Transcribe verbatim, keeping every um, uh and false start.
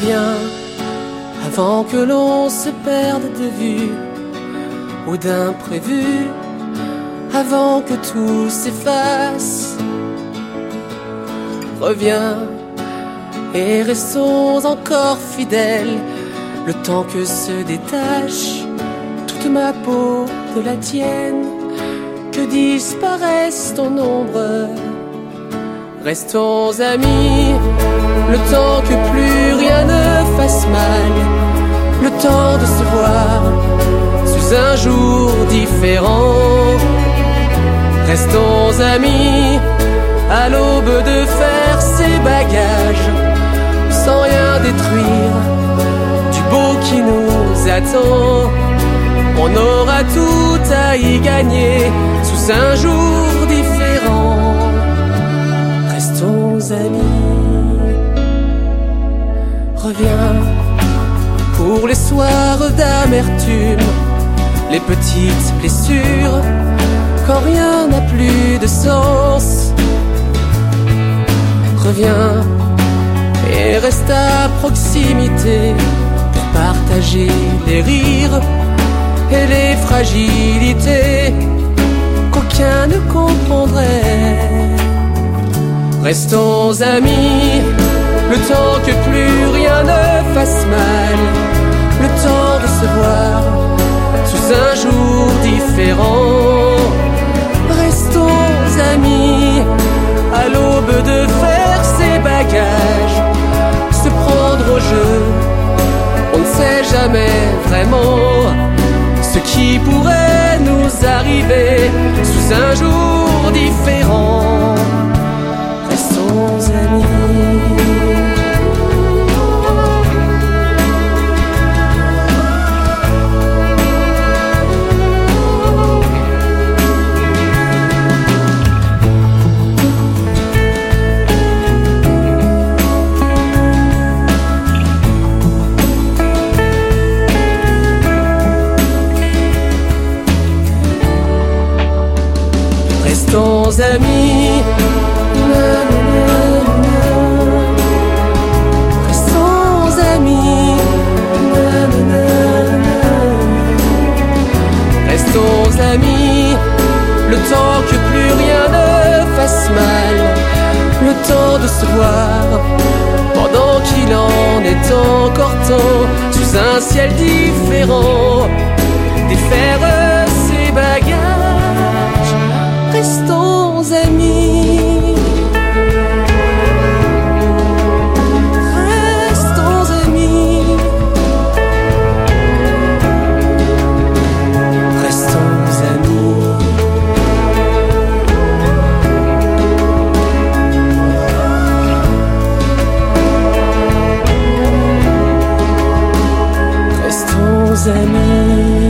Reviens avant que l'on se perde de vue ou d'imprévu, avant que tout s'efface. Reviens et restons encore fidèles, le temps que se détache toute ma peau de la tienne, que disparaisse ton ombre. Restons amis, le temps que plus rien ne fasse mal, le temps de se voir sous un jour différent. Restons amis, à l'aube de faire ses bagages, sans rien détruire du beau qui nous attend. On aura tout à y gagner sous un jour différent. Restons amis. Reviens pour les soirs d'amertume, les petites blessures, quand rien n'a plus de sens. Reviens et reste à proximité pour partager les rires et les fragilités qu'aucun ne comprendrait. Restons amis, le temps que plus rien ne fasse mal, le temps de se voir sous un jour différent. Restons amis, à l'aube de faire ses bagages, se prendre au jeu. On ne sait jamais vraiment ce qui pourrait nous arriver sous un jour différent. Restons amis. Restons amis. Restons amis. Restons amis, le temps que plus rien ne fasse mal, le temps de se voir pendant qu'il en est encore temps, sous un ciel différent, défaire ses bagages. Restons amis. Restons amis. Restons amis. Restons amis.